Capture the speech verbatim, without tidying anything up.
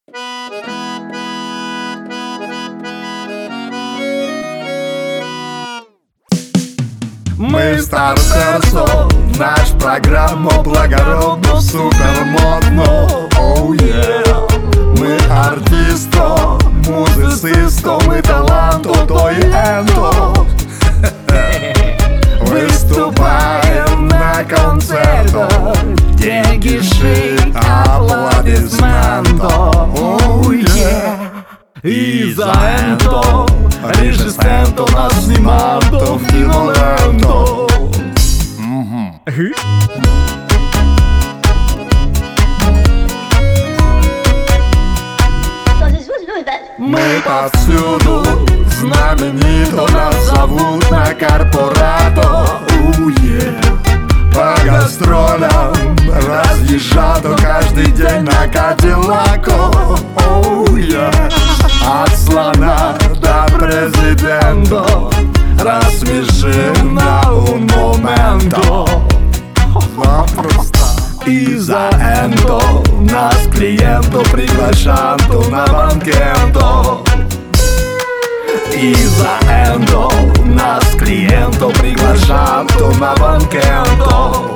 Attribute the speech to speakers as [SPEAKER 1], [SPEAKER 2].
[SPEAKER 1] Мы в Стартерсо, наш программу благородно, супер модно. Oh yeah. Мы артисто, музицисто, мы таланто, то и энто. Выступаем на концертах, деньги шик, аплодисменто. Oh yeah. І за енто режисенто нас знімато в кіноленто. Мы повсюду знаменито, нас зовут на корпорато. Oh yeah. По гастролям разъезжато каждый день на Кадиллако. Oh yeah. От слона до президента рассмеши на un momento. Запросто. И за энто нас клиенту приглашанто на банкенто. И за энто нас клиенту приглашанто на банкенто.